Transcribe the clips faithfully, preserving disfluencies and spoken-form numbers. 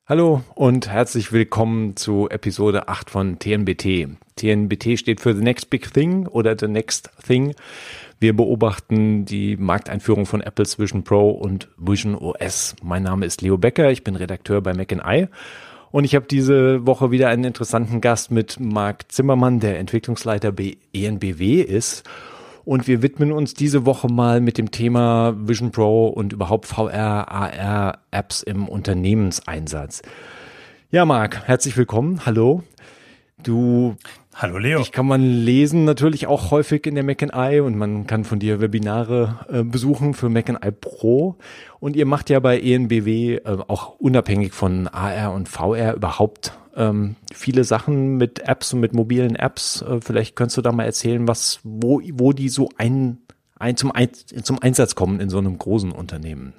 Hallo und herzlich willkommen zu Episode acht von T N B T. T N B T steht für The Next Big Thing oder The Next Thing. Wir beobachten die Markteinführung von Apples Vision Pro und Vision O S. Mein Name ist Leo Becker, ich bin Redakteur bei Mac and I. Und ich habe diese Woche wieder einen interessanten Gast mit Marc Zimmermann, der Entwicklungsleiter bei E N B W ist. Und wir widmen uns diese Woche mal mit dem Thema Vision Pro und überhaupt V R, A R-Apps im Unternehmenseinsatz. Ja, Marc, herzlich willkommen. Hallo. Du, Hallo Leo. Dich kann man lesen natürlich auch häufig in der Mac and I und man kann von dir Webinare äh, besuchen für Mac and I Pro. Und ihr macht ja bei E N B W äh, auch unabhängig von A R und V R überhaupt ähm, viele Sachen mit Apps und mit mobilen Apps. Äh, vielleicht könntest du da mal erzählen, was, wo, wo die so ein, ein, zum, ein, zum Einsatz kommen in so einem großen Unternehmen.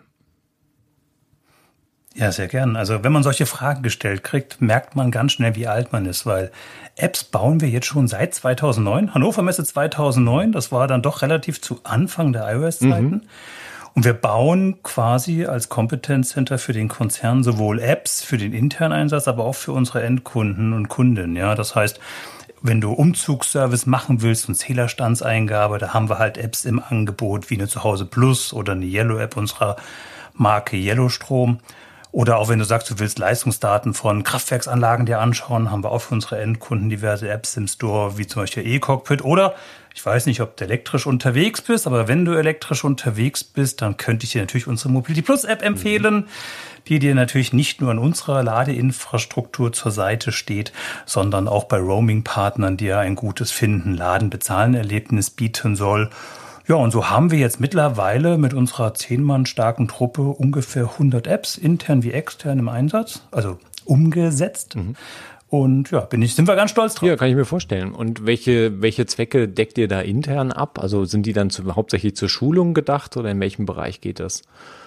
Ja, sehr gern. Also wenn man solche Fragen gestellt kriegt, merkt man ganz schnell, wie alt man ist, weil Apps bauen wir jetzt schon seit zweitausendneun. Hannover Messe zweitausendneun, das war dann doch relativ zu Anfang der iOS-Zeiten. Mhm. Und wir bauen quasi als Competence Center für den Konzern sowohl Apps für den internen Einsatz, aber auch für unsere Endkunden und Kundinnen. Ja, das heißt, wenn du Umzugsservice machen willst und Zählerstandseingabe, da haben wir halt Apps im Angebot wie eine Zuhause Plus oder eine Yellow-App unserer Marke Yellowstrom. Oder auch wenn du sagst, du willst Leistungsdaten von Kraftwerksanlagen dir anschauen, haben wir auch für unsere Endkunden diverse Apps im Store, wie zum Beispiel eCockpit. Oder ich weiß nicht, ob du elektrisch unterwegs bist, aber wenn du elektrisch unterwegs bist, dann könnte ich dir natürlich unsere Mobility Plus App empfehlen, mhm. die dir natürlich nicht nur in unserer Ladeinfrastruktur zur Seite steht, sondern auch bei Roaming-Partnern dir ein gutes Finden, Laden, Bezahlen-Erlebnis bieten soll. Ja, und so haben wir jetzt mittlerweile mit unserer zehn Mann starken Truppe ungefähr hundert Apps, intern wie extern im Einsatz, also umgesetzt. Mhm. Und ja, bin ich, sind wir ganz stolz drauf. Ja, kann ich mir vorstellen. Und welche, welche Zwecke deckt ihr da intern ab? Also sind die dann zu, hauptsächlich zur Schulung gedacht oder in welchem Bereich geht das?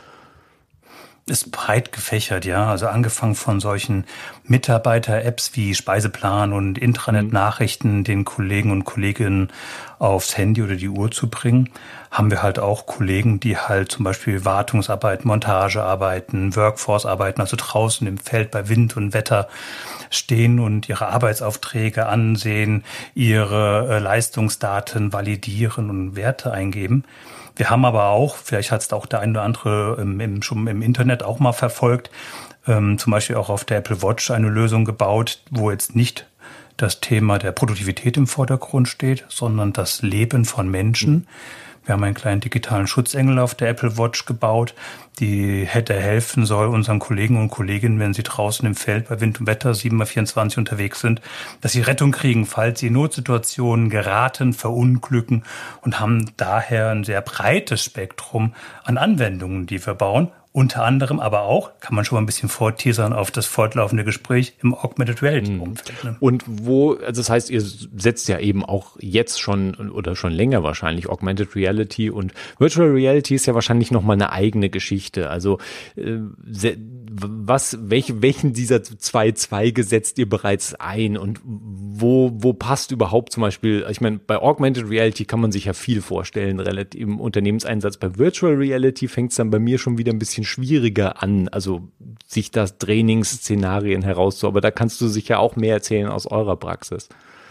Ist breit gefächert, ja. Also angefangen von solchen Mitarbeiter-Apps wie Speiseplan und Intranet-Nachrichten den Kollegen und Kolleginnen aufs Handy oder die Uhr zu bringen, haben wir halt auch Kollegen, die halt zum Beispiel Wartungsarbeit, Montagearbeiten, Workforce-Arbeiten, also draußen im Feld bei Wind und Wetter stehen und ihre Arbeitsaufträge ansehen, ihre äh, Leistungsdaten validieren und Werte eingeben. Wir haben aber auch, vielleicht hat es auch der eine oder andere im, im, schon im Internet auch mal verfolgt, ähm, zum Beispiel auch auf der Apple Watch eine Lösung gebaut, wo jetzt nicht das Thema der Produktivität im Vordergrund steht, sondern das Leben von Menschen. Wir haben einen kleinen digitalen Schutzengel auf der Apple Watch gebaut, die hätte helfen soll unseren Kollegen und Kolleginnen, wenn sie draußen im Feld bei Wind und Wetter sieben mal vierundzwanzig unterwegs sind, dass sie Rettung kriegen, falls sie in Notsituationen geraten, verunglücken, und haben daher ein sehr breites Spektrum an Anwendungen, die wir bauen. Unter anderem aber auch, kann man schon mal ein bisschen vorteasern auf das fortlaufende Gespräch, im Augmented Reality Umfeld. Ne? Und wo, also das heißt, ihr setzt ja eben auch jetzt schon oder schon länger wahrscheinlich Augmented Reality, und Virtual Reality ist ja wahrscheinlich nochmal eine eigene Geschichte. Also äh, was, welche, welchen dieser zwei Zweige setzt ihr bereits ein und wo, wo passt überhaupt zum Beispiel, ich meine, bei Augmented Reality kann man sich ja viel vorstellen, relativ im Unternehmenseinsatz. Bei Virtual Reality fängt es dann bei mir schon wieder ein bisschen schwieriger an, also sich das Trainingsszenarien herauszu, aber da kannst du sicher auch mehr erzählen aus eurer Praxis.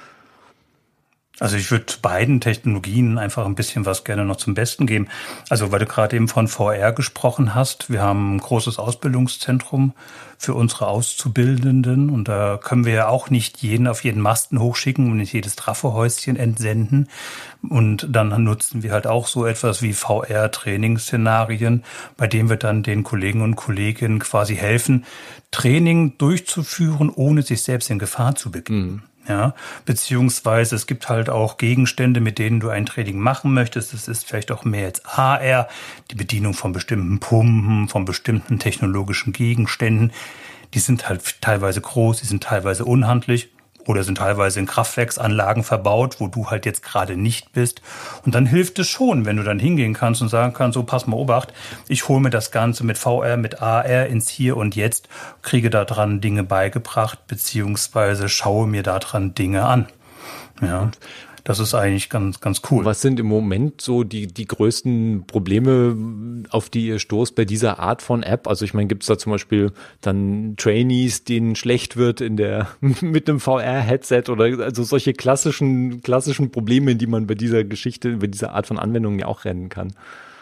Also ich würde beiden Technologien einfach ein bisschen was gerne noch zum Besten geben. Also weil du gerade eben von V R gesprochen hast, wir haben ein großes Ausbildungszentrum für unsere Auszubildenden und da können wir ja auch nicht jeden auf jeden Masten hochschicken und nicht jedes Trafohäuschen entsenden. Und dann nutzen wir halt auch so etwas wie V R-Trainingsszenarien, bei denen wir dann den Kollegen und Kolleginnen quasi helfen, Training durchzuführen, ohne sich selbst in Gefahr zu begeben. Mhm. Ja, beziehungsweise es gibt halt auch Gegenstände, mit denen du ein Training machen möchtest. Das ist vielleicht auch mehr jetzt A R, die Bedienung von bestimmten Pumpen, von bestimmten technologischen Gegenständen. Die sind halt teilweise groß, die sind teilweise unhandlich oder sind teilweise in Kraftwerksanlagen verbaut, wo du halt jetzt gerade nicht bist. Und dann hilft es schon, wenn du dann hingehen kannst und sagen kannst, so pass mal Obacht, ich hole mir das Ganze mit V R, mit A R ins Hier und Jetzt, kriege da dran Dinge beigebracht, beziehungsweise schaue mir da dran Dinge an. Ja. Das ist eigentlich ganz, ganz cool. Was sind im Moment so die, die größten Probleme, auf die ihr stoßt bei dieser Art von App? Also ich meine, gibt es da zum Beispiel dann Trainees, denen schlecht wird in der, mit einem V R-Headset oder also solche klassischen, klassischen Probleme, in die man bei dieser Geschichte, bei dieser Art von Anwendungen ja auch rennen kann?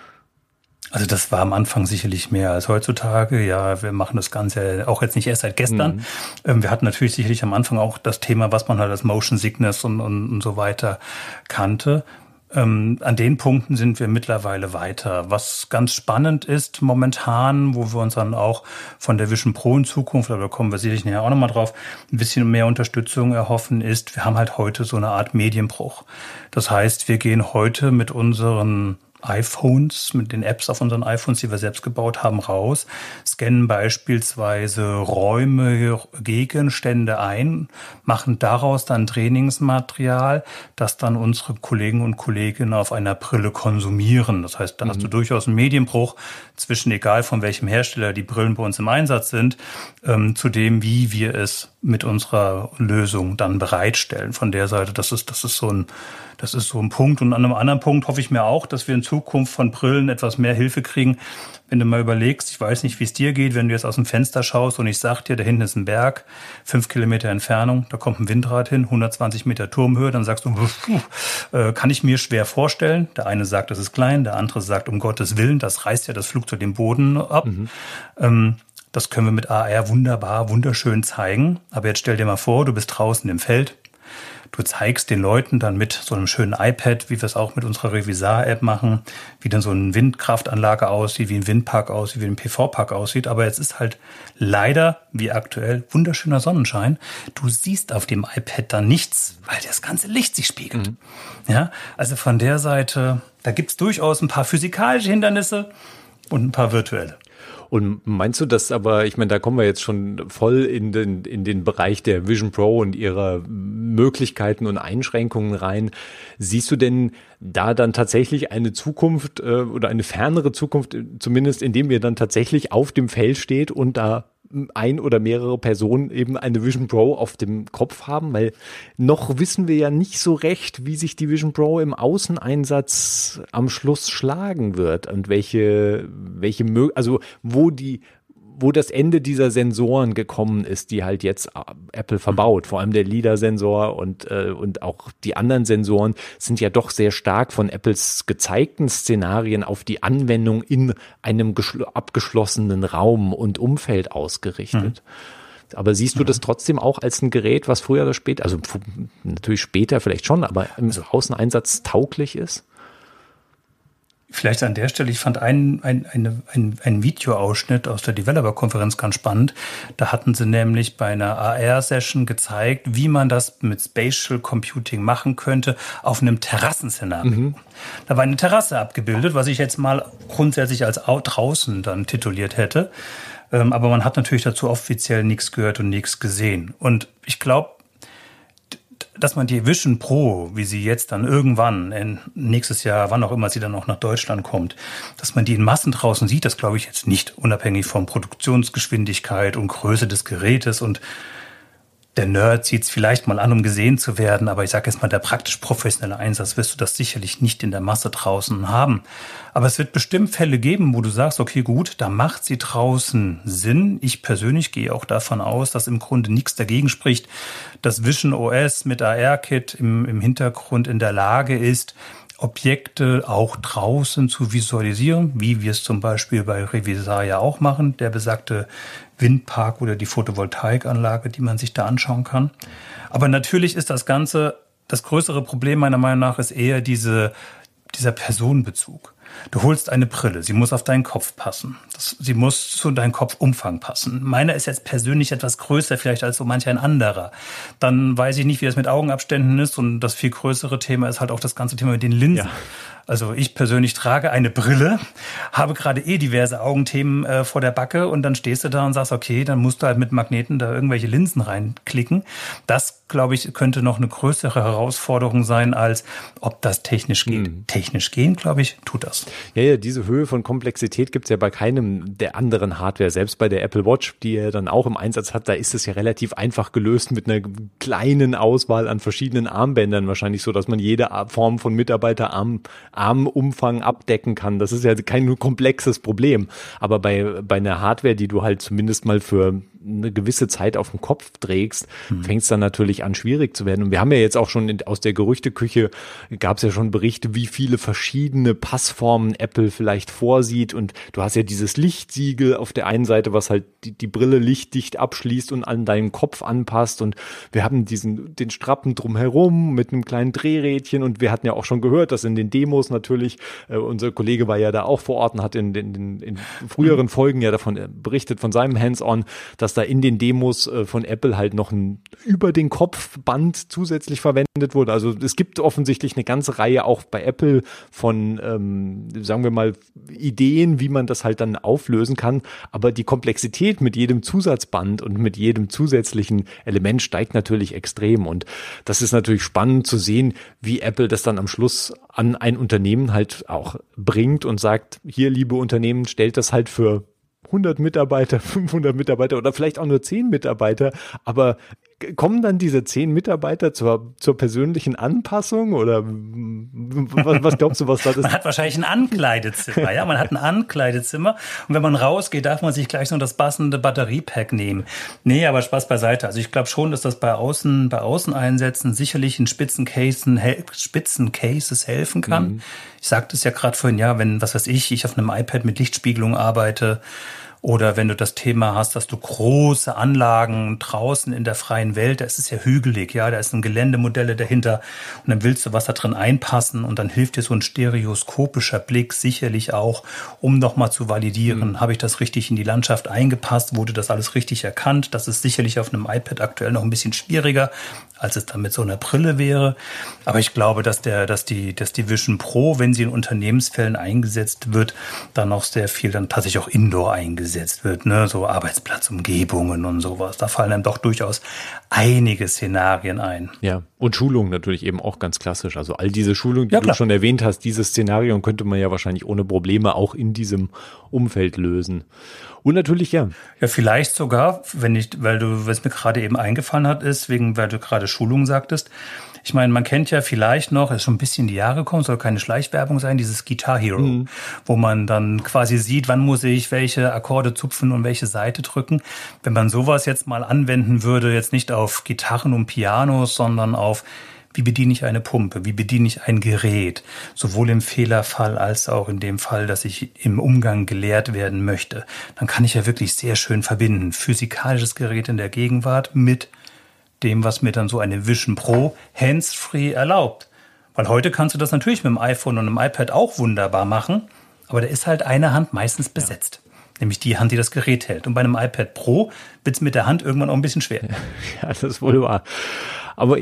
Also das war am Anfang sicherlich mehr als heutzutage. Ja, wir machen das Ganze auch jetzt nicht erst seit gestern. Mhm. Ähm, wir hatten natürlich sicherlich am Anfang auch das Thema, was man halt als Motion Sickness und, und, und so weiter kannte. Ähm, an den Punkten sind wir mittlerweile weiter. Was ganz spannend ist momentan, wo wir uns dann auch von der Vision Pro in Zukunft, da kommen wir sicherlich nachher auch nochmal drauf, ein bisschen mehr Unterstützung erhoffen, ist, wir haben halt heute so eine Art Medienbruch. Das heißt, wir gehen heute mit unseren iPhones, mit den Apps auf unseren iPhones, die wir selbst gebaut haben, raus, scannen beispielsweise Räume, Gegenstände ein, machen daraus dann Trainingsmaterial, das dann unsere Kollegen und Kolleginnen auf einer Brille konsumieren. Das heißt, da mhm. hast du durchaus einen Medienbruch zwischen, egal von welchem Hersteller die Brillen bei uns im Einsatz sind, ähm, zu dem, wie wir es mit unserer Lösung dann bereitstellen. Von der Seite, das ist, das ist so ein Das ist so ein Punkt. Und an einem anderen Punkt hoffe ich mir auch, dass wir in Zukunft von Brillen etwas mehr Hilfe kriegen. Wenn du mal überlegst, ich weiß nicht, wie es dir geht, wenn du jetzt aus dem Fenster schaust und ich sag dir, da hinten ist ein Berg, fünf Kilometer Entfernung, da kommt ein Windrad hin, hundertzwanzig Meter Turmhöhe, dann sagst du, äh, kann ich mir schwer vorstellen. Der eine sagt, das ist klein, der andere sagt, um Gottes Willen, das reißt ja das Flugzeug den Boden ab. Mhm. Ähm, das können wir mit A R wunderbar, wunderschön zeigen. Aber jetzt stell dir mal vor, du bist draußen im Feld. Du zeigst den Leuten dann mit so einem schönen iPad, wie wir es auch mit unserer Revisar-App machen, wie dann so eine Windkraftanlage aussieht, wie ein Windpark aussieht, wie ein P V-Park aussieht. Aber jetzt ist halt leider, wie aktuell, wunderschöner Sonnenschein. Du siehst auf dem iPad dann nichts, weil das ganze Licht sich spiegelt. Mhm. Ja, also von der Seite, da gibt's durchaus ein paar physikalische Hindernisse und ein paar virtuelle. Und meinst du das aber, ich meine, da kommen wir jetzt schon voll in den, in den Bereich der Vision Pro und ihrer Möglichkeiten und Einschränkungen rein. Siehst du denn da dann tatsächlich eine Zukunft äh, oder eine fernere Zukunft, zumindest indem wir dann tatsächlich auf dem Feld steht und da ein oder mehrere Personen eben eine Vision Pro auf dem Kopf haben, weil noch wissen wir ja nicht so recht, wie sich die Vision Pro im Außeneinsatz am Schluss schlagen wird und welche, welche, also wo die, wo das Ende dieser Sensoren gekommen ist, die halt jetzt Apple verbaut. Vor allem der LiDAR-Sensor und, äh, und auch die anderen Sensoren sind ja doch sehr stark von Apples gezeigten Szenarien auf die Anwendung in einem geschl- abgeschlossenen Raum und Umfeld ausgerichtet. Mhm. Aber siehst du das trotzdem auch als ein Gerät, was früher oder später, also f- natürlich später vielleicht schon, aber im also, Außeneinsatz tauglich ist? Vielleicht an der Stelle, ich fand einen ein, eine, ein, ein Videoausschnitt aus der Developer-Konferenz ganz spannend. Da hatten sie nämlich bei einer A R-Session gezeigt, wie man das mit Spatial Computing machen könnte auf einem Terrassenszenario. Mhm. Da war eine Terrasse abgebildet, was ich jetzt mal grundsätzlich als draußen dann tituliert hätte. Aber man hat natürlich dazu offiziell nichts gehört und nichts gesehen. Und ich glaube, dass man die Vision Pro, wie sie jetzt dann irgendwann, in nächstes Jahr, wann auch immer sie dann auch nach Deutschland kommt, dass man die in Massen draußen sieht, das glaube ich jetzt nicht, unabhängig von Produktionsgeschwindigkeit und Größe des Gerätes. Und der Nerd sieht es vielleicht mal an, um gesehen zu werden, aber ich sage jetzt mal, der praktisch professionelle Einsatz wirst du das sicherlich nicht in der Masse draußen haben. Aber es wird bestimmt Fälle geben, wo du sagst, okay, gut, da macht sie draußen Sinn. Ich persönlich gehe auch davon aus, dass im Grunde nichts dagegen spricht, dass Vision O S mit A R-Kit im, im Hintergrund in der Lage ist, Objekte auch draußen zu visualisieren, wie wir es zum Beispiel bei Revisar ja auch machen, der besagte Windpark oder die Photovoltaikanlage, die man sich da anschauen kann. Aber natürlich ist das Ganze, das größere Problem meiner Meinung nach ist eher diese, dieser Personenbezug. Du holst eine Brille, sie muss auf deinen Kopf passen. Das, sie muss zu deinem Kopfumfang passen. Meiner ist jetzt persönlich etwas größer vielleicht als so manch ein anderer. Dann weiß ich nicht, wie das mit Augenabständen ist. Und das viel größere Thema ist halt auch das ganze Thema mit den Linsen. Ja. Also ich persönlich trage eine Brille, habe gerade eh diverse Augenthemen äh, vor der Backe und dann stehst du da und sagst, okay, dann musst du halt mit Magneten da irgendwelche Linsen reinklicken. Das, glaube ich, könnte noch eine größere Herausforderung sein, als ob das technisch geht. Hm. Technisch gehen, glaube ich, tut das. Ja, ja, diese Höhe von Komplexität gibt's ja bei keinem der anderen Hardware. Selbst bei der Apple Watch, die er dann auch im Einsatz hat, da ist es ja relativ einfach gelöst mit einer kleinen Auswahl an verschiedenen Armbändern. Wahrscheinlich so, dass man jede Form von Mitarbeiterarm Armumfang abdecken kann. Das ist ja kein komplexes Problem. Aber bei, bei einer Hardware, die du halt zumindest mal für eine gewisse Zeit auf dem Kopf trägst, mhm. fängt es dann natürlich an, schwierig zu werden. Und wir haben ja jetzt auch schon in, aus der Gerüchteküche, gab es ja schon Berichte, wie viele verschiedene Passformen Apple vielleicht vorsieht. Und du hast ja dieses Lichtsiegel auf der einen Seite, was halt die, die Brille lichtdicht abschließt und an deinen Kopf anpasst. Und wir haben diesen den Strappen drumherum mit einem kleinen Drehrädchen. Und wir hatten ja auch schon gehört, dass in den Demos natürlich, äh, unser Kollege war ja da auch vor Ort und hat in, in, in, in früheren Folgen ja davon berichtet, von seinem Hands-on, dass da in den Demos äh, von Apple halt noch ein über den Kopfband zusätzlich verwendet wurde. Also es gibt offensichtlich eine ganze Reihe auch bei Apple von, ähm, sagen wir mal, Ideen, wie man das halt dann auflösen kann. Aber die Komplexität mit jedem Zusatzband und mit jedem zusätzlichen Element steigt natürlich extrem. Und das ist natürlich spannend zu sehen, wie Apple das dann am Schluss an ein Unternehmen halt auch bringt und sagt, hier, liebe Unternehmen, stellt das halt für hundert Mitarbeiter, fünfhundert Mitarbeiter oder vielleicht auch nur zehn Mitarbeiter, aber kommen dann diese zehn Mitarbeiter zur, zur persönlichen Anpassung oder was, was glaubst du, was das ist? Man hat wahrscheinlich ein Ankleidezimmer, ja, man hat ein Ankleidezimmer und wenn man rausgeht, darf man sich gleich noch das passende Batteriepack nehmen. Nee, aber Spaß beiseite. Also ich glaube schon, dass das bei Außen, bei Außeneinsätzen sicherlich in Spitzencases, Spitzencases helfen kann. Mhm. Ich sagte es ja gerade vorhin, ja, wenn, was weiß ich, ich auf einem iPad mit Lichtspiegelung arbeite, oder wenn du das Thema hast, dass du große Anlagen draußen in der freien Welt, da ist es ja hügelig, ja, da ist ein Geländemodelle dahinter und dann willst du was da drin einpassen und dann hilft dir so ein stereoskopischer Blick sicherlich auch, um nochmal zu validieren, mhm. habe ich das richtig in die Landschaft eingepasst, wurde das alles richtig erkannt. Das ist sicherlich auf einem iPad aktuell noch ein bisschen schwieriger, als es dann mit so einer Brille wäre. Aber ich glaube, dass der, dass die, dass die Vision Pro, wenn sie in Unternehmensfällen eingesetzt wird, dann noch sehr viel dann tatsächlich auch indoor eingesetzt wird, ne, so Arbeitsplatzumgebungen und sowas. Da fallen dann doch durchaus einige Szenarien ein. Ja, und Schulungen natürlich eben auch ganz klassisch. Also all diese Schulungen, die ja, du schon erwähnt hast, dieses Szenario könnte man ja wahrscheinlich ohne Probleme auch in diesem Umfeld lösen. Und natürlich, ja. Ja, vielleicht sogar, wenn ich, weil du, was mir gerade eben eingefallen hat, ist, wegen, weil du gerade Schulung sagtest. Ich meine, man kennt ja vielleicht noch, ist schon ein bisschen in die Jahre gekommen, soll keine Schleichwerbung sein, dieses Guitar Hero, mhm. wo man dann quasi sieht, wann muss ich welche Akkorde zupfen und welche Seite drücken. Wenn man sowas jetzt mal anwenden würde, jetzt nicht auf Gitarren und Pianos, sondern auf wie bediene ich eine Pumpe? Wie bediene ich ein Gerät? Sowohl im Fehlerfall als auch in dem Fall, dass ich im Umgang gelehrt werden möchte. Dann kann ich ja wirklich sehr schön verbinden. Physikalisches Gerät in der Gegenwart mit dem, was mir dann so eine Vision Pro hands-free erlaubt. Weil heute kannst du das natürlich mit dem iPhone und dem iPad auch wunderbar machen, aber da ist halt eine Hand meistens besetzt. Ja. Nämlich die Hand, die das Gerät hält. Und bei einem iPad Pro wird es mit der Hand irgendwann auch ein bisschen schwer. Ja, das ist wohl wahr. Aber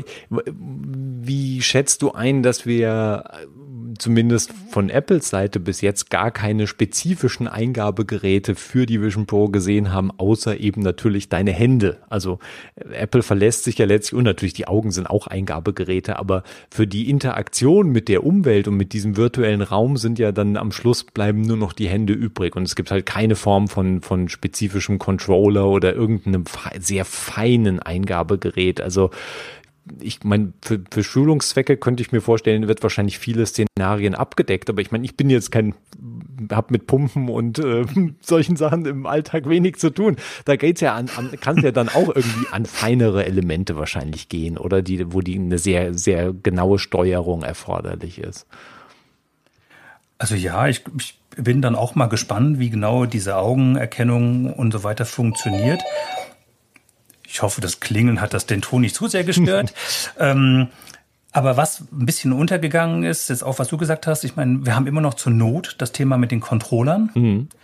wie schätzt du ein, dass wir zumindest von Apples Seite bis jetzt gar keine spezifischen Eingabegeräte für die Vision Pro gesehen haben, außer eben natürlich deine Hände. Also Apple verlässt sich ja letztlich, und natürlich die Augen sind auch Eingabegeräte, aber für die Interaktion mit der Umwelt und mit diesem virtuellen Raum sind ja dann am Schluss bleiben nur noch die Hände übrig und es gibt halt keine Form von, von spezifischem Controller oder irgendeinem sehr feinen Eingabegerät. Also ich meine, für, für Schulungszwecke könnte ich mir vorstellen, wird wahrscheinlich viele Szenarien abgedeckt, aber ich meine, ich bin jetzt kein, hab mit Pumpen und äh, solchen Sachen im Alltag wenig zu tun. Da geht's ja an, an kann es ja dann auch irgendwie an feinere Elemente wahrscheinlich gehen, oder die, wo die eine sehr, sehr genaue Steuerung erforderlich ist. Also ja, ich, ich bin dann auch mal gespannt, wie genau diese Augenerkennung und so weiter funktioniert. Ich hoffe, das Klingeln hat das den Ton nicht zu sehr gestört. ähm, aber was ein bisschen untergegangen ist, ist auch, was du gesagt hast. Ich meine, wir haben immer noch zur Not das Thema mit den Controllern. Mhm.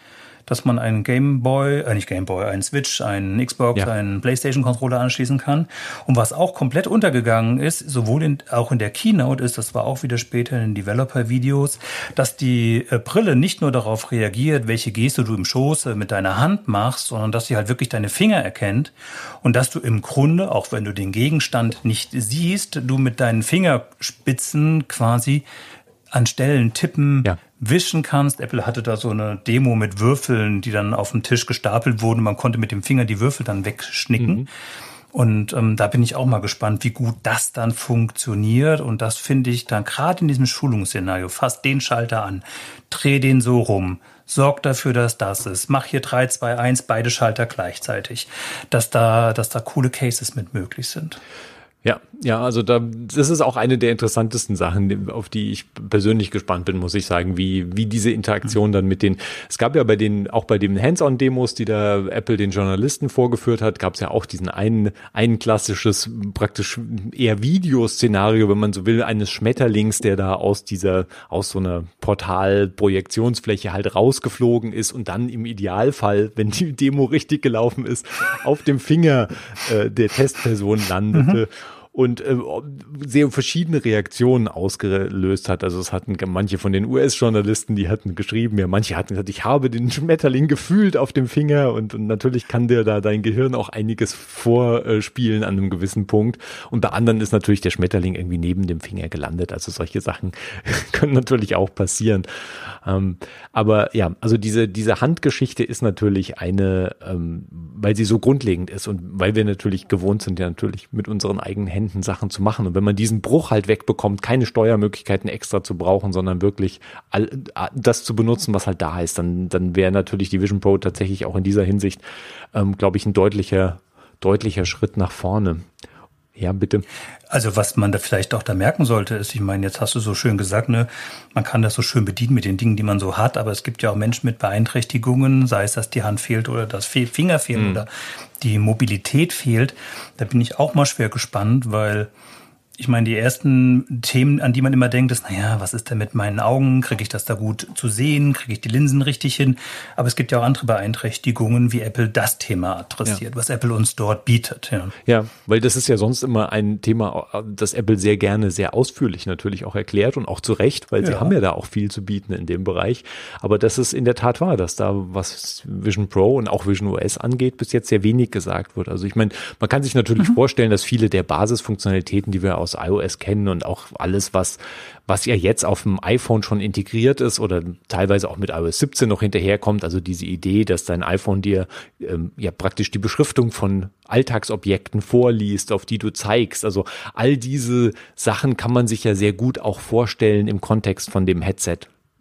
dass man einen Game Boy, äh nicht Game Boy, einen Switch, einen Xbox, ja. einen PlayStation-Controller anschließen kann. Und was auch komplett untergegangen ist, sowohl in, auch in der Keynote ist, das war auch wieder später in den Developer-Videos, dass die äh, Brille nicht nur darauf reagiert, welche Geste du im Schoße mit deiner Hand machst, sondern dass sie halt wirklich deine Finger erkennt und dass du im Grunde, auch wenn du den Gegenstand nicht siehst, du mit deinen Fingerspitzen quasi an Stellen tippen, ja. wischen kannst. Apple hatte da so eine Demo mit Würfeln, die dann auf dem Tisch gestapelt wurden. Man konnte mit dem Finger die Würfel dann wegschnicken. Mhm. Und ähm, da bin ich auch mal gespannt, wie gut das dann funktioniert. Und das finde ich dann gerade in diesem Schulungsszenario, fass den Schalter an, dreh den so rum, sorg dafür, dass das ist, mach hier drei, zwei, eins, beide Schalter gleichzeitig, dass da, dass da coole Cases mit möglich sind. Ja, ja, also da, das ist auch eine der interessantesten Sachen, auf die ich persönlich gespannt bin, muss ich sagen, wie, wie diese Interaktion dann mit den, es gab ja bei den, auch bei den Hands-on-Demos, die da Apple den Journalisten vorgeführt hat, gab es ja auch diesen einen, ein klassisches, praktisch eher Videoszenario, wenn man so will, eines Schmetterlings, der da aus dieser, aus so einer Portal-Projektionsfläche halt rausgeflogen ist und dann im Idealfall, wenn die Demo richtig gelaufen ist, auf dem Finger äh, der Testperson landete. Mhm. Und äh, sehr verschiedene Reaktionen ausgelöst hat. Also es hatten manche von den U S-Journalisten, die hatten geschrieben, ja, manche hatten gesagt, ich habe den Schmetterling gefühlt auf dem Finger und, und natürlich kann dir da dein Gehirn auch einiges vorspielen an einem gewissen Punkt. Und bei anderen ist natürlich der Schmetterling irgendwie neben dem Finger gelandet. Also solche Sachen können natürlich auch passieren. Ähm, aber ja, also diese diese Handgeschichte ist natürlich eine, ähm, weil sie so grundlegend ist und weil wir natürlich gewohnt sind, ja natürlich mit unseren eigenen Händen Sachen zu machen. Und wenn man diesen Bruch halt wegbekommt, keine Steuermöglichkeiten extra zu brauchen, sondern wirklich all, das zu benutzen, was halt da ist, dann, dann wäre natürlich die Vision Pro tatsächlich auch in dieser Hinsicht, ähm, glaube ich, ein deutlicher, deutlicher Schritt nach vorne. Ja, bitte. Also was man da vielleicht auch da merken sollte, ist, ich meine, jetzt hast du so schön gesagt, ne, man kann das so schön bedienen mit den Dingen, die man so hat, aber es gibt ja auch Menschen mit Beeinträchtigungen, sei es, dass die Hand fehlt oder das Finger fehlen mhm. oder die Mobilität fehlt. Da bin ich auch mal schwer gespannt, weil ich meine, die ersten Themen, an die man immer denkt, ist, naja, was ist denn mit meinen Augen? Kriege ich das da gut zu sehen? Kriege ich die Linsen richtig hin? Aber es gibt ja auch andere Beeinträchtigungen, wie Apple das Thema adressiert, ja. was Apple uns dort bietet. Ja. ja, weil das ist ja sonst immer ein Thema, das Apple sehr gerne, sehr ausführlich natürlich auch erklärt und auch zu Recht, weil ja. sie haben ja da auch viel zu bieten in dem Bereich. Aber das ist in der Tat wahr, dass da, was Vision Pro und auch Vision O S angeht, bis jetzt sehr wenig gesagt wird. Also ich meine, man kann sich natürlich mhm. vorstellen, dass viele der Basisfunktionalitäten, die wir aus iOS kennen und auch alles, was was ja jetzt auf dem iPhone schon integriert ist oder teilweise auch mit iOS siebzehn noch hinterherkommt, also diese Idee, dass dein iPhone dir ähm, ja praktisch die Beschriftung von Alltagsobjekten vorliest, auf die du zeigst. Also all diese Sachen kann man sich ja sehr gut auch vorstellen im Kontext von dem Headset.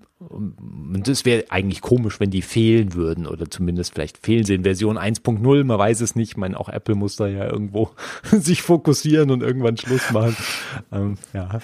Und es wäre eigentlich komisch, wenn die fehlen würden oder zumindest vielleicht fehlen sie in Version eins Punkt null, man weiß es nicht. Ich meine, auch Apple muss da ja irgendwo sich fokussieren und irgendwann Schluss machen. Ähm, ja.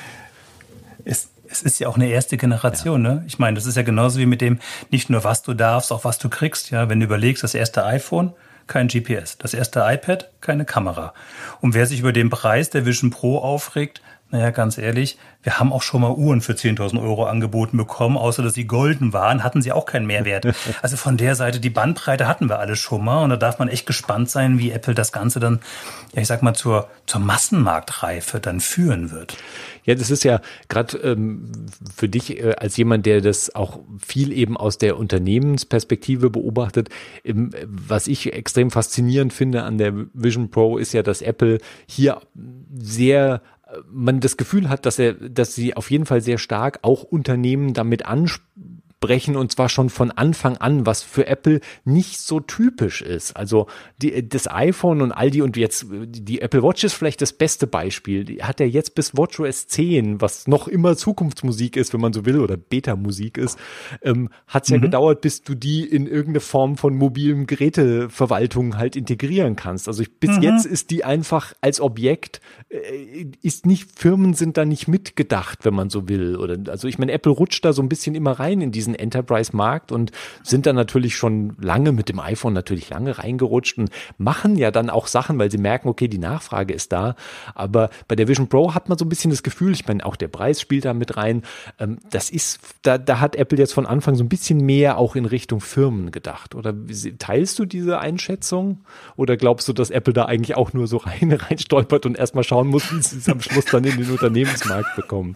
Es, es ist ja auch eine erste Generation, ja. ne? Ich meine, das ist ja genauso wie mit dem, nicht nur was du darfst, auch was du kriegst. Ja, wenn du überlegst, das erste iPhone, kein G P S, das erste iPad, keine Kamera. Und wer sich über den Preis der Vision Pro aufregt, naja, ganz ehrlich, wir haben auch schon mal Uhren für zehntausend Euro angeboten bekommen, außer dass sie golden waren, hatten sie auch keinen Mehrwert. Also von der Seite, die Bandbreite hatten wir alle schon mal und da darf man echt gespannt sein, wie Apple das Ganze dann, ja ich sag mal, zur, zur Massenmarktreife dann führen wird. Ja, das ist ja gerade ähm, für dich äh, als jemand, der das auch viel eben aus der Unternehmensperspektive beobachtet, ähm, was ich extrem faszinierend finde an der Vision Pro ist ja, dass Apple hier sehr man das Gefühl hat, dass er, dass sie auf jeden Fall sehr stark auch Unternehmen damit ansprechen und zwar schon von Anfang an, was für Apple nicht so typisch ist. Also die, das iPhone und all die und jetzt die Apple Watch ist vielleicht das beste Beispiel. Die hat ja jetzt bis WatchOS zehn, was noch immer Zukunftsmusik ist, wenn man so will, oder Beta-Musik ist, ähm, hat es ja mhm. gedauert, bis du die in irgendeine Form von mobilen Geräteverwaltung halt integrieren kannst. Also ich, bis mhm. jetzt ist die einfach als Objekt äh, ist nicht, Firmen sind da nicht mitgedacht, wenn man so will. Oder also ich meine, Apple rutscht da so ein bisschen immer rein in diesen diesen Enterprise-Markt und sind dann natürlich schon lange mit dem iPhone natürlich lange reingerutscht und machen ja dann auch Sachen, weil sie merken, okay, die Nachfrage ist da. Aber bei der Vision Pro hat man so ein bisschen das Gefühl, ich meine, auch der Preis spielt da mit rein. Ähm, das ist, da, da hat Apple jetzt von Anfang so ein bisschen mehr auch in Richtung Firmen gedacht. Oder teilst du diese Einschätzung? Oder glaubst du, dass Apple da eigentlich auch nur so rein, rein stolpert und erstmal schauen muss, wie sie es am Schluss dann in den Unternehmensmarkt bekommen?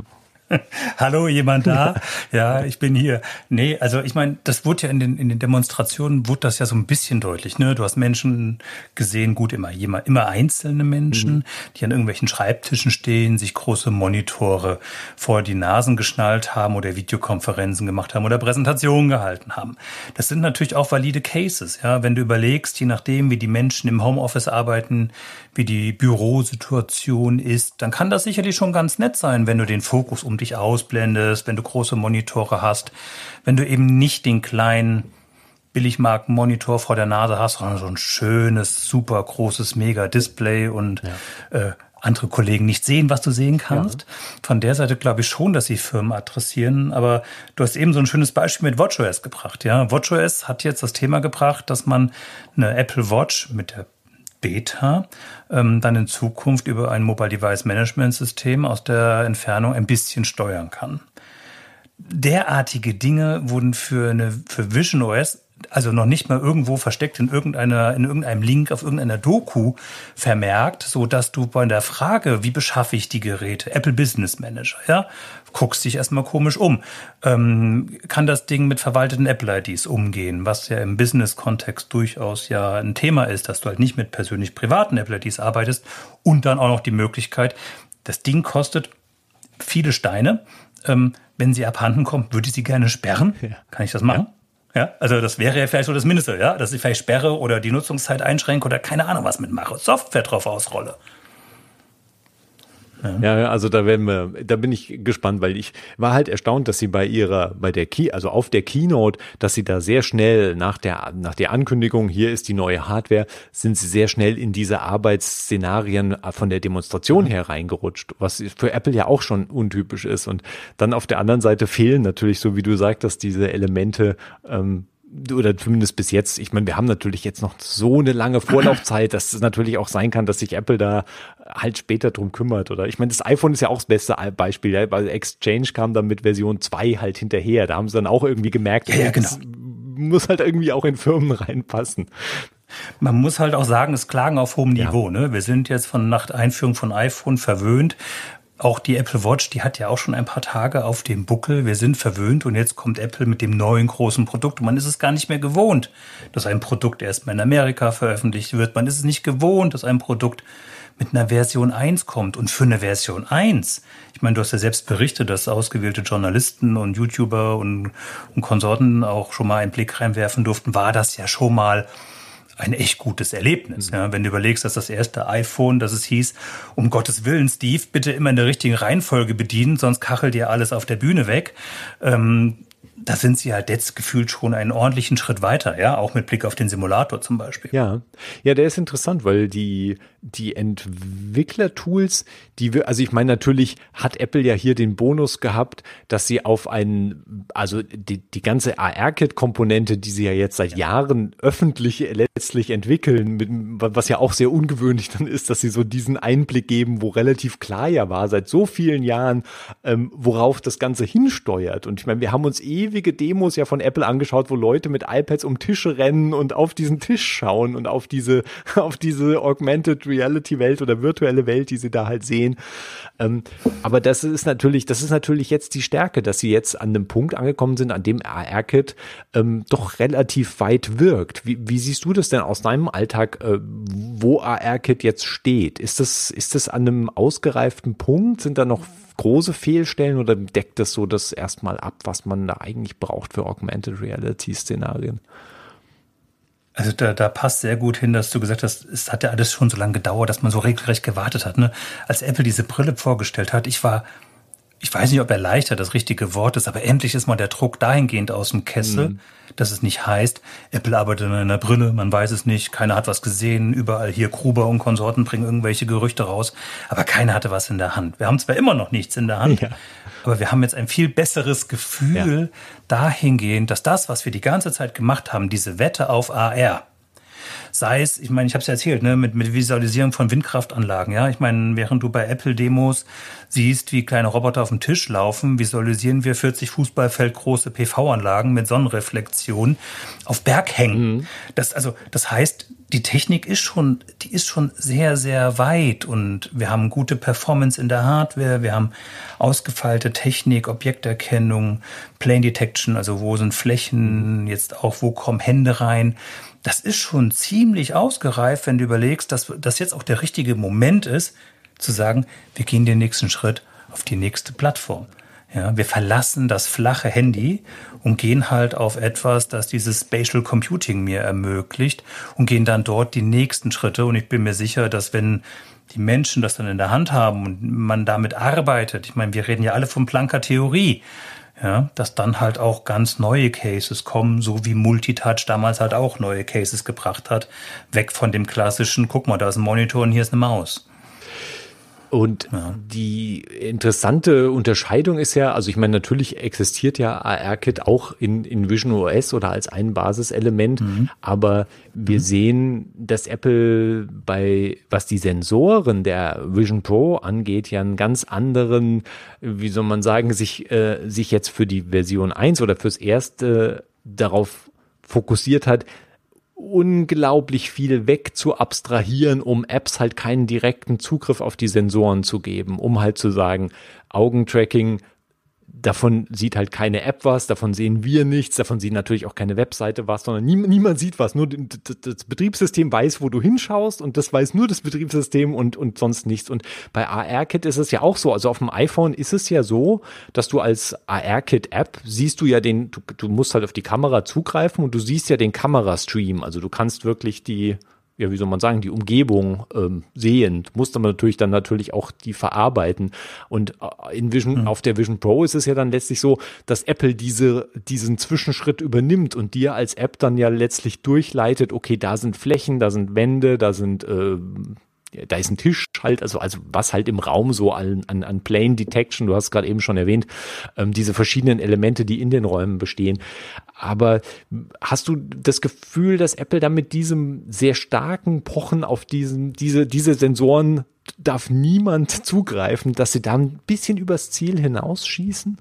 Hallo, jemand da? Ja, ich bin hier. Nee, also ich meine, das wurde ja in den in den Demonstrationen, wurde das ja so ein bisschen deutlich. Ne? Du hast Menschen gesehen, gut, immer, immer, immer einzelne Menschen, mhm. die an irgendwelchen Schreibtischen stehen, sich große Monitore vor die Nasen geschnallt haben oder Videokonferenzen gemacht haben oder Präsentationen gehalten haben. Das sind natürlich auch valide Cases. Ja, wenn du überlegst, je nachdem, wie die Menschen im Homeoffice arbeiten, wie die Bürosituation ist, dann kann das sicherlich schon ganz nett sein, wenn du den Fokus um dich ausblendest, wenn du große Monitore hast, wenn du eben nicht den kleinen Billigmarkenmonitor vor der Nase hast, sondern so ein schönes, super großes Mega-Display und ja. äh, andere Kollegen nicht sehen, was du sehen kannst. Ja. Von der Seite glaube ich schon, dass sie Firmen adressieren, aber du hast eben so ein schönes Beispiel mit WatchOS gebracht. Ja, WatchOS hat jetzt das Thema gebracht, dass man eine Apple Watch mit der Beta ähm, dann in Zukunft über ein Mobile Device Management System aus der Entfernung ein bisschen steuern kann. Derartige Dinge wurden für eine für Vision O S also noch nicht mal irgendwo versteckt in irgendeiner in irgendeinem Link auf irgendeiner Doku vermerkt, so dass du bei der Frage, wie beschaffe ich die Geräte, Apple Business Manager, ja, guckst dich erstmal komisch um. Ähm, kann das Ding mit verwalteten Apple I Ds umgehen, was ja im Business-Kontext durchaus ja ein Thema ist, dass du halt nicht mit persönlich privaten Apple I Ds arbeitest und dann auch noch die Möglichkeit, das Ding kostet viele Steine. Ähm, wenn sie abhanden kommt, würde ich sie gerne sperren. Ja. Kann ich das machen? Ja. Ja, also das wäre ja vielleicht so das Mindeste, ja, dass ich vielleicht sperre oder die Nutzungszeit einschränke oder keine Ahnung was mitmache, Software drauf ausrolle. Ja. ja, also da werden wir, da bin ich gespannt, weil ich war halt erstaunt, dass sie bei ihrer, bei der Key, also auf der Keynote, dass sie da sehr schnell nach der, nach der Ankündigung, hier ist die neue Hardware, sind sie sehr schnell in diese Arbeitsszenarien von der Demonstration her reingerutscht, was für Apple ja auch schon untypisch ist. Und dann auf der anderen Seite fehlen natürlich, so wie du sagtest, diese Elemente, ähm, oder zumindest bis jetzt, ich meine, wir haben natürlich jetzt noch so eine lange Vorlaufzeit, dass es natürlich auch sein kann, dass sich Apple da halt später drum kümmert. Oder ich meine, das iPhone ist ja auch das beste Beispiel, ja, weil Exchange kam dann mit Version zwei halt hinterher. Da haben sie dann auch irgendwie gemerkt, ja, ja, genau. Das muss halt irgendwie auch in Firmen reinpassen. Man muss halt auch sagen, es klagen auf hohem Niveau. Ja. Ne? Wir sind jetzt von nach Einführung von iPhone verwöhnt. Auch die Apple Watch, die hat ja auch schon ein paar Tage auf dem Buckel. Wir sind verwöhnt und jetzt kommt Apple mit dem neuen großen Produkt. Und man ist es gar nicht mehr gewohnt, dass ein Produkt erstmal in Amerika veröffentlicht wird. Man ist es nicht gewohnt, dass ein Produkt mit einer Version eins kommt. Und für eine Version eins, ich meine, du hast ja selbst berichtet, dass ausgewählte Journalisten und YouTuber und, und Konsorten auch schon mal einen Blick reinwerfen durften, war das ja schon mal ein echt gutes Erlebnis. Ja, wenn du überlegst, dass das erste iPhone, dass es hieß, um Gottes Willen, Steve, bitte immer in der richtigen Reihenfolge bedienen, sonst kachelt dir alles auf der Bühne weg. Ähm, da sind sie halt jetzt gefühlt schon einen ordentlichen Schritt weiter, ja, auch mit Blick auf den Simulator zum Beispiel. Ja, ja, der ist interessant, weil die die Entwicklertools, die wir, also ich meine, natürlich hat Apple ja hier den Bonus gehabt, dass sie auf einen, also die die ganze A R-Kit-Komponente, die sie ja jetzt seit Jahren öffentlich letztlich entwickeln, mit, was ja auch sehr ungewöhnlich dann ist, dass sie so diesen Einblick geben, wo relativ klar ja war, seit so vielen Jahren, ähm, worauf das Ganze hinsteuert. Und ich meine, wir haben uns ewige Demos ja von Apple angeschaut, wo Leute mit iPads um Tische rennen und auf diesen Tisch schauen und auf diese, auf diese Augmented Reality-Welt oder virtuelle Welt, die sie da halt sehen. Ähm, aber das ist natürlich, das ist natürlich jetzt die Stärke, dass sie jetzt an einem Punkt angekommen sind, an dem A R-Kit ähm, doch relativ weit wirkt. Wie, wie siehst du das denn aus deinem Alltag, äh, wo A R-Kit jetzt steht? Ist das, ist das an einem ausgereiften Punkt? Sind da noch große Fehlstellen oder deckt das so das erstmal ab, was man da eigentlich braucht für Augmented Reality-Szenarien? Also da, da passt sehr gut hin, dass du gesagt hast, es hat ja alles schon so lange gedauert, dass man so regelrecht gewartet hat. Ne? Als Apple diese Brille vorgestellt hat, ich war ich weiß nicht, ob erleichtert das richtige Wort ist, aber endlich ist mal der Druck dahingehend aus dem Kessel, mhm. dass es nicht heißt, Apple arbeitet an einer Brille, man weiß es nicht, keiner hat was gesehen, überall hier Gruber und Konsorten bringen irgendwelche Gerüchte raus, aber keiner hatte was in der Hand. Wir haben zwar immer noch nichts in der Hand, ja. aber wir haben jetzt ein viel besseres Gefühl ja. dahingehend, dass das, was wir die ganze Zeit gemacht haben, diese Wette auf A R, sei es, ich meine, ich habe es ja erzählt, ne, mit, mit Visualisierung von Windkraftanlagen, ja. Ich meine, während du bei Apple-Demos siehst, wie kleine Roboter auf dem Tisch laufen, visualisieren wir vierzig Fußballfeld große P V-Anlagen mit Sonnenreflexion auf Berghängen. Mhm. Das, also, das heißt, die Technik ist schon, die ist schon sehr, sehr weit und wir haben gute Performance in der Hardware, wir haben ausgefeilte Technik, Objekterkennung, Plane Detection, also wo sind Flächen, jetzt auch, wo kommen Hände rein. Das ist schon ziemlich ausgereift, wenn du überlegst, dass das jetzt auch der richtige Moment ist, zu sagen, wir gehen den nächsten Schritt auf die nächste Plattform. Ja, wir verlassen das flache Handy und gehen halt auf etwas, das dieses Spatial Computing mir ermöglicht und gehen dann dort die nächsten Schritte. Und ich bin mir sicher, dass wenn die Menschen das dann in der Hand haben und man damit arbeitet, ich meine, wir reden ja alle von Planckerer Theorie, ja, dass dann halt auch ganz neue Cases kommen, so wie Multitouch damals halt auch neue Cases gebracht hat, weg von dem klassischen, guck mal, da ist ein Monitor und hier ist eine Maus. Und ja. die interessante Unterscheidung ist ja, also ich meine, natürlich existiert ja A R-Kit auch in, in Vision O S oder als ein Basiselement, mhm. aber wir mhm. sehen, dass Apple bei, was die Sensoren der Vision Pro angeht, ja einen ganz anderen, wie soll man sagen, sich, äh, sich jetzt für die Version eins oder fürs erste darauf fokussiert hat, unglaublich viel weg zu abstrahieren, um Apps halt keinen direkten Zugriff auf die Sensoren zu geben, um halt zu sagen, Augentracking, davon sieht halt keine App was, davon sehen wir nichts, davon sieht natürlich auch keine Webseite was, sondern nie, niemand sieht was, nur das Betriebssystem weiß, wo du hinschaust und das weiß nur das Betriebssystem und, und sonst nichts. Und bei A R-Kit ist es ja auch so, also auf dem iPhone ist es ja so, dass du als A R-Kit-App siehst du ja den, du, du musst halt auf die Kamera zugreifen und du siehst ja den Kamerastream, also du kannst wirklich die ja, wie soll man sagen, die Umgebung ähm, sehen. Du musst aber natürlich dann natürlich auch die verarbeiten. Und in Vision, mhm. auf der Vision Pro ist es ja dann letztlich so, dass Apple diese, diesen Zwischenschritt übernimmt und dir als App dann ja letztlich durchleitet, okay, da sind Flächen, da sind Wände, da sind, äh, da ist ein Tisch halt, also, also was halt im Raum so an, an, an Plane Detection, du hast es gerade eben schon erwähnt, ähm, diese verschiedenen Elemente, die in den Räumen bestehen. Aber hast du das Gefühl, dass Apple da mit diesem sehr starken Pochen auf diesen, diese, diese Sensoren darf niemand zugreifen, dass sie da ein bisschen übers Ziel hinausschießen?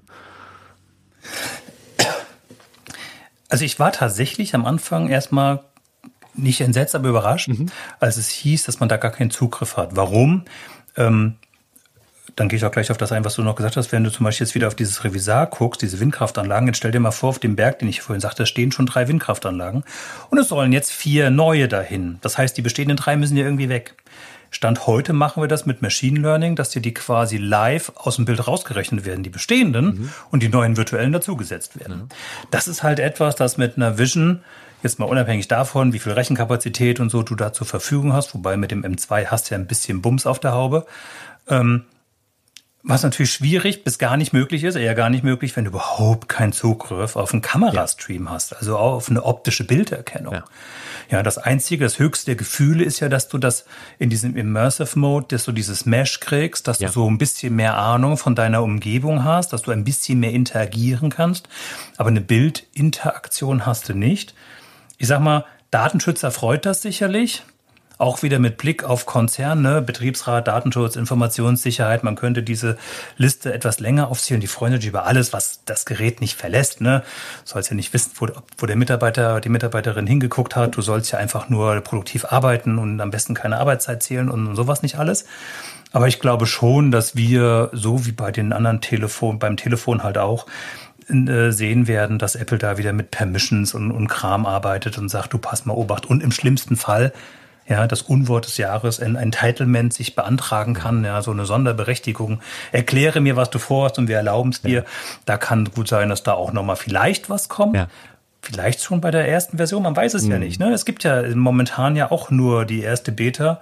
Also ich war tatsächlich am Anfang erstmal nicht entsetzt, aber überrascht, mhm. als es hieß, dass man da gar keinen Zugriff hat. Warum? Ähm, dann gehe ich auch gleich auf das ein, was du noch gesagt hast. Wenn du zum Beispiel jetzt wieder auf dieses Revisar guckst, diese Windkraftanlagen, jetzt stell dir mal vor, auf dem Berg, den ich vorhin sagte, stehen schon drei Windkraftanlagen und es sollen jetzt vier neue dahin. Das heißt, die bestehenden drei müssen ja irgendwie weg. Stand heute machen wir das mit Machine Learning, dass dir die quasi live aus dem Bild rausgerechnet werden, die bestehenden mhm. und die neuen virtuellen dazugesetzt werden. Mhm. Das ist halt etwas, das mit einer Vision, jetzt mal unabhängig davon, wie viel Rechenkapazität und so du da zur Verfügung hast, wobei mit dem M zwei hast du ja ein bisschen Bums auf der Haube, ähm, was natürlich schwierig bis gar nicht möglich ist, eher gar nicht möglich, wenn du überhaupt keinen Zugriff auf einen Kamerastream ja. hast, also auf eine optische Bilderkennung. Ja. ja, das einzige, das höchste der Gefühle ist ja, dass du das in diesem Immersive Mode, dass du dieses Mesh kriegst, dass ja. du so ein bisschen mehr Ahnung von deiner Umgebung hast, dass du ein bisschen mehr interagieren kannst, aber eine Bildinteraktion hast du nicht. Ich sag mal, Datenschützer freut das sicherlich. Auch wieder mit Blick auf Konzerne, Betriebsrat, Datenschutz, Informationssicherheit. Man könnte diese Liste etwas länger aufziehen. Die freuen sich über alles, was das Gerät nicht verlässt. Ne? Du sollst ja nicht wissen, wo, wo der Mitarbeiter, die Mitarbeiterin hingeguckt hat. Du sollst ja einfach nur produktiv arbeiten und am besten keine Arbeitszeit zählen und sowas nicht alles. Aber ich glaube schon, dass wir, so wie bei den anderen Telefon, beim Telefon halt auch, sehen werden, dass Apple da wieder mit Permissions und, und Kram arbeitet und sagt, du pass mal Obacht. Und im schlimmsten Fall, ja, das Unwort des Jahres, ein Entitlement sich beantragen kann, ja, so eine Sonderberechtigung. Erkläre mir, was du vorhast und wir erlauben es dir. Ja. Da kann gut sein, dass da auch nochmal vielleicht was kommt. Ja. Vielleicht schon bei der ersten Version, man weiß es mhm. ja nicht. Ne? Es gibt ja momentan ja auch nur die erste Beta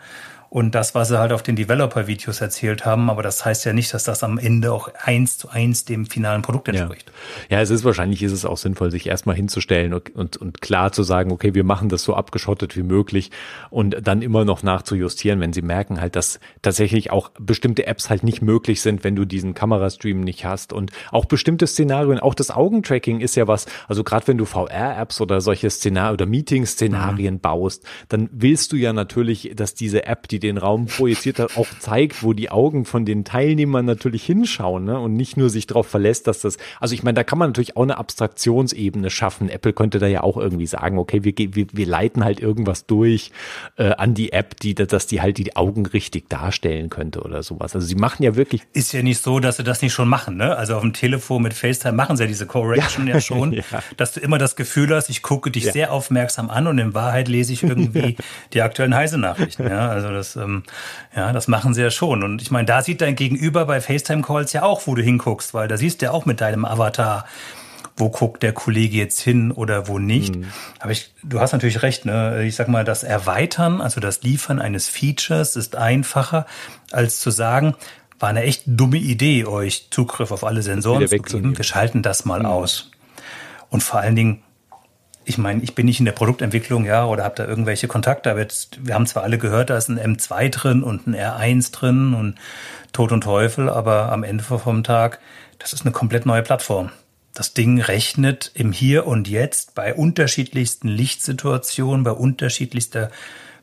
und das, was sie halt auf den Developer-Videos erzählt haben. Aber das heißt ja nicht, dass das am Ende auch eins zu eins dem finalen Produkt entspricht. Ja, ja, es ist wahrscheinlich, ist es auch sinnvoll, sich erstmal hinzustellen und, und, und klar zu sagen, okay, wir machen das so abgeschottet wie möglich und dann immer noch nachzujustieren, wenn sie merken halt, dass tatsächlich auch bestimmte Apps halt nicht möglich sind, wenn du diesen Kamerastream nicht hast und auch bestimmte Szenarien, auch das Augentracking ist ja was, also gerade wenn du V R-Apps oder solche Szenarien oder Meeting-Szenarien mhm. baust, dann willst du ja natürlich, dass diese App, die den Raum projiziert hat, auch zeigt, wo die Augen von den Teilnehmern natürlich hinschauen, ne? Und nicht nur sich darauf verlässt, dass das, also ich meine, da kann man natürlich auch eine Abstraktionsebene schaffen. Apple könnte da ja auch irgendwie sagen, okay, wir, wir, wir leiten halt irgendwas durch äh, an die App, die, dass die halt die Augen richtig darstellen könnte oder sowas. Also sie machen ja wirklich... Ist ja nicht so, dass sie das nicht schon machen, ne? Also auf dem Telefon mit FaceTime machen sie ja diese Correction ja, ja schon, ja. Dass du immer das Gefühl hast, ich gucke dich ja. sehr aufmerksam an und in Wahrheit lese ich irgendwie die aktuellen Heise-Nachrichten. Ja, also das, ähm, ja, das machen sie ja schon. Und ich meine, da sieht dein Gegenüber bei FaceTime-Calls ja auch, wo du hinguckst, weil da siehst du ja auch mit deinem Avatar, wo guckt der Kollege jetzt hin oder wo nicht. Mhm. Aber ich, du hast natürlich recht, ne? Ich sag mal, das Erweitern, also das Liefern eines Features ist einfacher, als zu sagen, war eine echt dumme Idee, euch Zugriff auf alle Sensoren zu geben. Wir schalten das mal mhm. aus. Und vor allen Dingen, ich meine, ich bin nicht in der Produktentwicklung, ja, oder habe da irgendwelche Kontakte, aber jetzt, wir haben zwar alle gehört, da ist ein M zwei drin und ein R eins drin und Tod und Teufel, aber am Ende vom Tag, das ist eine komplett neue Plattform. Das Ding rechnet im Hier und Jetzt bei unterschiedlichsten Lichtsituationen, bei unterschiedlichster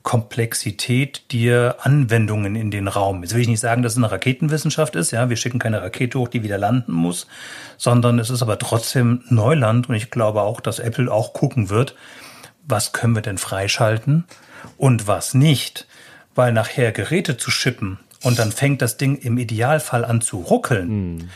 Komplexität dir Anwendungen in den Raum. Jetzt will ich nicht sagen, dass es eine Raketenwissenschaft ist. Ja, wir schicken keine Rakete hoch, die wieder landen muss, sondern es ist aber trotzdem Neuland. Und ich glaube auch, dass Apple auch gucken wird, was können wir denn freischalten und was nicht. Weil nachher Geräte zu shippen und dann fängt das Ding im Idealfall an zu ruckeln.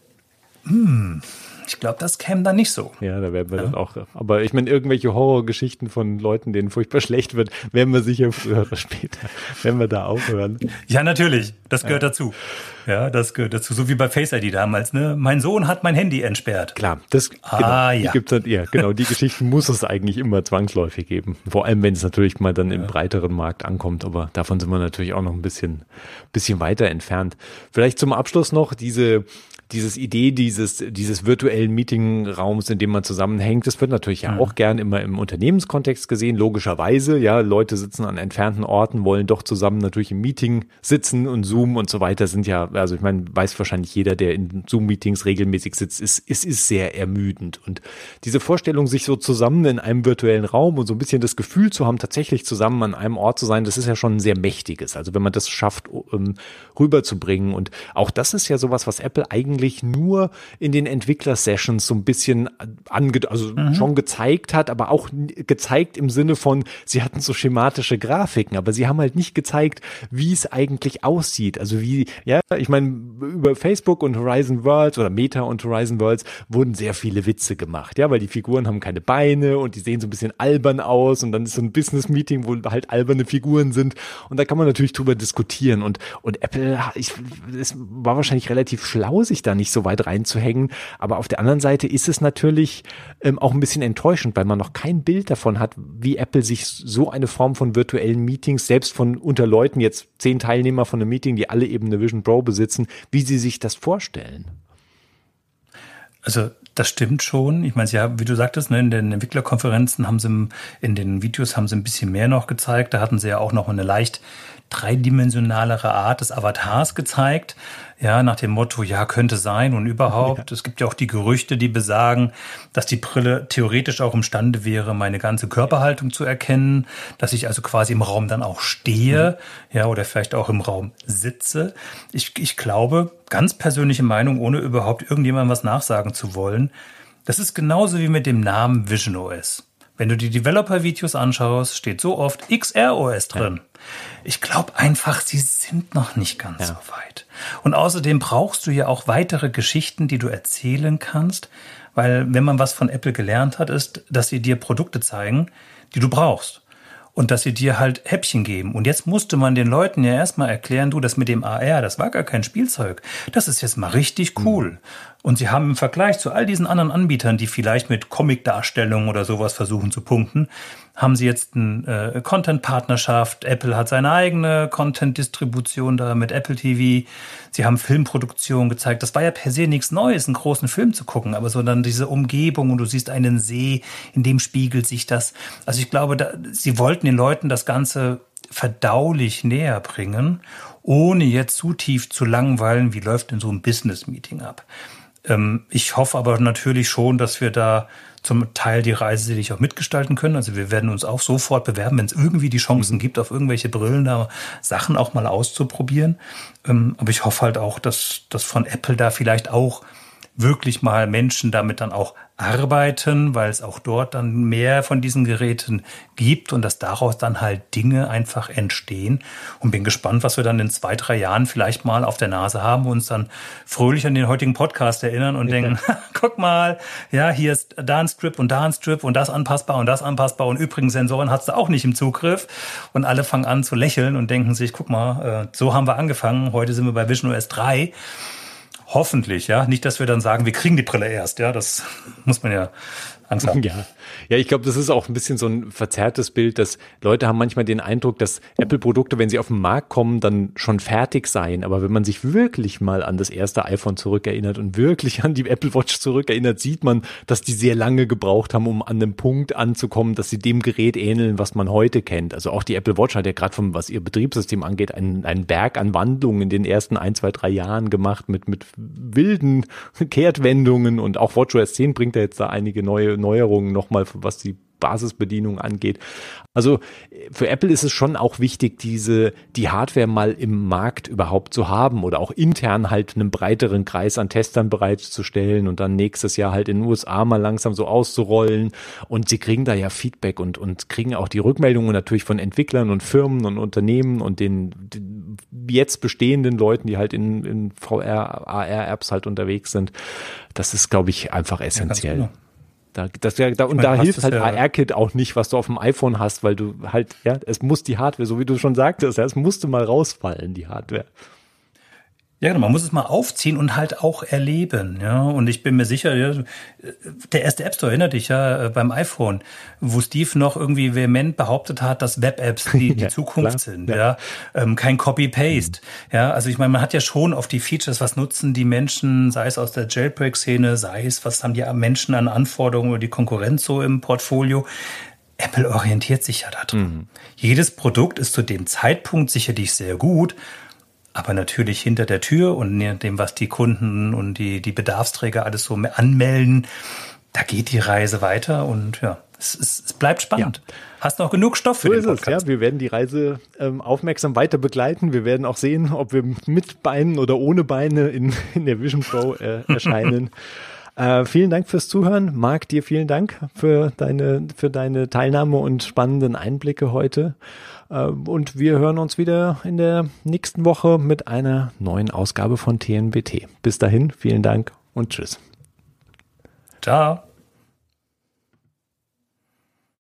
Hm. Hm. Ich glaube, das käme dann nicht so. Ja, da werden wir ja. dann auch. Aber ich meine, irgendwelche Horrorgeschichten von Leuten, denen furchtbar schlecht wird, werden wir sicher früher oder später, werden wir da auch hören. Ja, natürlich. Das gehört ja. dazu. Ja, das gehört dazu. So wie bei Face I D damals, ne? Mein Sohn hat mein Handy entsperrt. Klar, das, ah, genau, ja. Die gibt's dann, ja, genau, die Geschichten muss es eigentlich immer zwangsläufig geben. Vor allem, wenn es natürlich mal dann ja. im breiteren Markt ankommt. Aber davon sind wir natürlich auch noch ein bisschen, bisschen weiter entfernt. Vielleicht zum Abschluss noch diese, Dieses Idee dieses, dieses virtuellen Meetingraums, in dem man zusammenhängt, das wird natürlich ja mhm. auch gern immer im Unternehmenskontext gesehen, logischerweise. Ja, Leute sitzen an entfernten Orten, wollen doch zusammen natürlich im Meeting sitzen und Zoom und so weiter sind ja, also ich meine, weiß wahrscheinlich jeder, der in Zoom-Meetings regelmäßig sitzt, ist, es ist sehr ermüdend. Und diese Vorstellung, sich so zusammen in einem virtuellen Raum und so ein bisschen das Gefühl zu haben, tatsächlich zusammen an einem Ort zu sein, das ist ja schon ein sehr mächtiges. Also wenn man das schafft, um, rüberzubringen. Und auch das ist ja sowas, was Apple eigentlich nur in den Entwickler-Sessions so ein bisschen ange also mhm. schon gezeigt hat, aber auch gezeigt im Sinne von, sie hatten so schematische Grafiken, aber sie haben halt nicht gezeigt, wie es eigentlich aussieht. Also wie, ja, ich meine, über Facebook und Horizon Worlds oder Meta und Horizon Worlds wurden sehr viele Witze gemacht, ja, weil die Figuren haben keine Beine und die sehen so ein bisschen albern aus und dann ist so ein Business-Meeting, wo halt alberne Figuren sind und da kann man natürlich drüber diskutieren und, und Apple, ich, es war wahrscheinlich relativ schlau, sich da nicht so weit reinzuhängen, aber auf der anderen Seite ist es natürlich ähm, auch ein bisschen enttäuschend, weil man noch kein Bild davon hat, wie Apple sich so eine Form von virtuellen Meetings, selbst von unter Leuten, jetzt zehn Teilnehmer von einem Meeting, die alle eben eine Vision Pro besitzen, wie sie sich das vorstellen. Also das stimmt schon. Ich meine, ja, wie du sagtest, ne, in den Entwicklerkonferenzen haben sie, in den Videos haben sie ein bisschen mehr noch gezeigt. Da hatten sie ja auch noch eine leicht dreidimensionalere Art des Avatars gezeigt. Ja, nach dem Motto, ja, könnte sein und überhaupt. Ja. Es gibt ja auch die Gerüchte, die besagen, dass die Brille theoretisch auch imstande wäre, meine ganze Körperhaltung zu erkennen, dass ich also quasi im Raum dann auch stehe, mhm. ja, oder vielleicht auch im Raum sitze. Ich, ich glaube, ganz persönliche Meinung, ohne überhaupt irgendjemandem was nachsagen zu wollen, das ist genauso wie mit dem Namen visionOS. Wenn du die Developer-Videos anschaust, steht so oft X R O S drin. Ja. Ich glaube einfach, sie sind noch nicht ganz ja. so weit. Und außerdem brauchst du ja auch weitere Geschichten, die du erzählen kannst, weil wenn man was von Apple gelernt hat, ist, dass sie dir Produkte zeigen, die du brauchst. Und dass sie dir halt Häppchen geben. Und jetzt musste man den Leuten ja erstmal erklären, du, das mit dem A R, das war gar kein Spielzeug. Das ist jetzt mal richtig cool. Mhm. Und sie haben im Vergleich zu all diesen anderen Anbietern, die vielleicht mit Comic-Darstellungen oder sowas versuchen zu punkten, haben sie jetzt eine äh, Content-Partnerschaft. Apple hat seine eigene Content-Distribution da mit Apple T V. Sie haben Filmproduktion gezeigt. Das war ja per se nichts Neues, einen großen Film zu gucken, aber so dann diese Umgebung und du siehst einen See, in dem spiegelt sich das. Also ich glaube, da, sie wollten den Leuten das Ganze verdaulich näher bringen, ohne jetzt zu tief zu langweilen, wie läuft denn so ein Business-Meeting ab. Ähm, ich hoffe aber natürlich schon, dass wir da zum Teil die Reise sicherlich auch mitgestalten können. Also wir werden uns auch sofort bewerben, wenn es irgendwie die Chancen gibt, auf irgendwelche Brillen da Sachen auch mal auszuprobieren. Ähm, aber ich hoffe halt auch, dass, dass von Apple da vielleicht auch wirklich mal Menschen damit dann auch arbeiten, weil es auch dort dann mehr von diesen Geräten gibt und dass daraus dann halt Dinge einfach entstehen. Und bin gespannt, was wir dann in zwei, drei Jahren vielleicht mal auf der Nase haben und uns dann fröhlich an den heutigen Podcast erinnern und okay. denken, guck mal, ja, hier ist da ein Strip und da ein Strip und das anpassbar und das anpassbar und übrigens Sensoren hast du auch nicht im Zugriff. Und alle fangen an zu lächeln und denken sich, guck mal, so haben wir angefangen, heute sind wir bei Vision O S drei. Hoffentlich, ja. Nicht, dass wir dann sagen, wir kriegen die Brille erst, ja. Das muss man ja Angst haben. Ja, ja, ich glaube, das ist auch ein bisschen so ein verzerrtes Bild, dass Leute haben manchmal den Eindruck, dass Apple-Produkte, wenn sie auf den Markt kommen, dann schon fertig seien. Aber wenn man sich wirklich mal an das erste iPhone zurückerinnert und wirklich an die Apple Watch zurückerinnert, sieht man, dass die sehr lange gebraucht haben, um an den Punkt anzukommen, dass sie dem Gerät ähneln, was man heute kennt. Also auch die Apple Watch hat ja gerade vom, was ihr Betriebssystem angeht, einen, einen Berg an Wandlungen in den ersten ein, zwei, drei Jahren gemacht mit, mit wilden Kehrtwendungen und auch WatchOS zehn bringt ja jetzt da einige neue Neuerungen nochmal, was die Basisbedienung angeht. Also für Apple ist es schon auch wichtig, diese die Hardware mal im Markt überhaupt zu haben oder auch intern halt einen breiteren Kreis an Testern bereitzustellen und dann nächstes Jahr halt in den U S A mal langsam so auszurollen. Und sie kriegen da ja Feedback und und kriegen auch die Rückmeldungen natürlich von Entwicklern und Firmen und Unternehmen und den, den jetzt bestehenden Leuten, die halt in, in V R, A R-Apps halt unterwegs sind. Das ist, glaube ich, einfach essentiell. Ja, Da, das, ja, da, und meine, da hilft halt ja A R-Kit auch nicht, was du auf dem iPhone hast, weil du halt, ja, es muss die Hardware, so wie du schon sagtest, ja, es musste mal rausfallen, die Hardware. Ja, genau, man muss es mal aufziehen und halt auch erleben, ja. Und ich bin mir sicher, ja, der erste App Store, erinnert dich ja, beim iPhone, wo Steve noch irgendwie vehement behauptet hat, dass Web-Apps die, die ja, Zukunft klar, sind, ja. ja. Ähm, kein Copy-Paste, mhm. ja. Also ich meine, man hat ja schon auf die Features, was nutzen die Menschen, sei es aus der Jailbreak-Szene, sei es, was haben die Menschen an Anforderungen oder die Konkurrenz so im Portfolio. Apple orientiert sich ja da drin. Mhm. Jedes Produkt ist zu dem Zeitpunkt sicherlich sehr gut, aber natürlich hinter der Tür und dem, was die Kunden und die, die Bedarfsträger alles so anmelden, da geht die Reise weiter und ja, es, es, es bleibt spannend. Ja. Hast noch genug Stoff für so den Podcast. So ist es, ja. Wir werden die Reise ähm, aufmerksam weiter begleiten. Wir werden auch sehen, ob wir mit Beinen oder ohne Beine in, in der Vision Pro äh, erscheinen. Äh, vielen Dank fürs Zuhören. Marc, dir vielen Dank für deine, für deine Teilnahme und spannenden Einblicke heute. Äh, und wir hören uns wieder in der nächsten Woche mit einer neuen Ausgabe von T N B T. Bis dahin, vielen Dank und tschüss. Ciao.